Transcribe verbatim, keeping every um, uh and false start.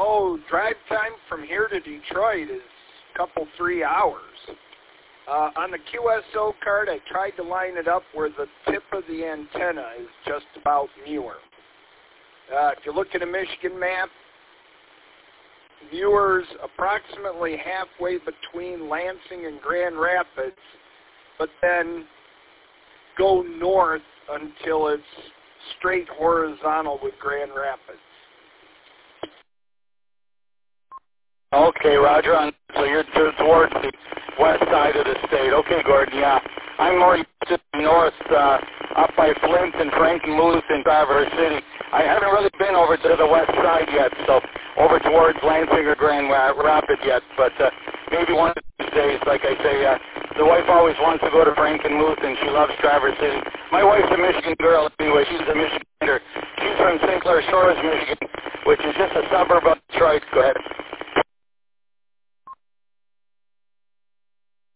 Oh, drive time from here to Detroit is a couple, three hours. Uh, on the Q S O card, I tried to line it up where the tip of the antenna is just about Muir. Uh, if you look at a Michigan map, Muir's approximately halfway between Lansing and Grand Rapids, but then go north until it's straight horizontal with Grand Rapids. Okay, Roger. So you're to- towards the west side of the state. Okay, Gordon, yeah. I'm more used to the north, uh, up by Flint and Frankenmuth and Traverse City. I haven't really been over to the west side yet, so over towards Lansing or Grand Rapids yet, but uh, maybe one of these days, like I say, uh, the wife always wants to go to Frankenmuth, and she loves Traverse City. My wife's a Michigan girl anyway. She's a Michigander. She's from Saint Clair Shores, Michigan, which is just a suburb of Detroit. Go ahead.